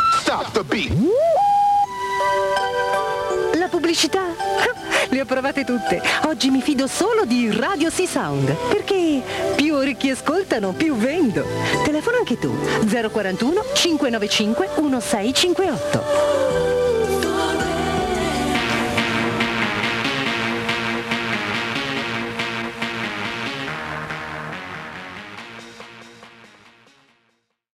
Stop the beat. La pubblicità? Le ho provate tutte. Oggi mi fido solo di Radio C-Sound, perché più orecchi ascoltano, più vendo. Telefona anche tu. 041 595 1658.